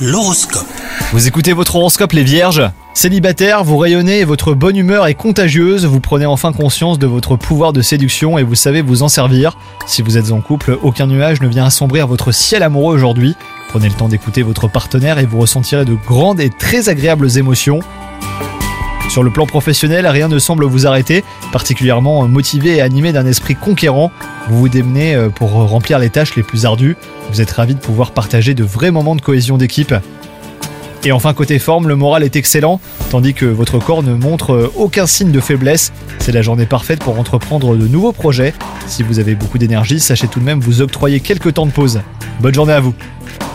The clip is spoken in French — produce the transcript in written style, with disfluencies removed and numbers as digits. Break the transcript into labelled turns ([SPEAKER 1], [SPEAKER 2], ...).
[SPEAKER 1] L'horoscope.
[SPEAKER 2] Vous écoutez votre horoscope les vierges. Célibataire, vous rayonnez et votre bonne humeur est contagieuse, vous prenez enfin conscience de votre pouvoir de séduction et vous savez vous en servir. Si vous êtes en couple, aucun nuage ne vient assombrir votre ciel amoureux aujourd'hui. Prenez le temps d'écouter votre partenaire et vous ressentirez de grandes et très agréables émotions. Sur le plan professionnel, rien ne semble vous arrêter, particulièrement motivé et animé d'un esprit conquérant. Vous vous démenez pour remplir les tâches les plus ardues. Vous êtes ravi de pouvoir partager de vrais moments de cohésion d'équipe. Et enfin côté forme, le moral est excellent, tandis que votre corps ne montre aucun signe de faiblesse. C'est la journée parfaite pour entreprendre de nouveaux projets. Si vous avez beaucoup d'énergie, sachez tout de même vous octroyer quelques temps de pause. Bonne journée à vous.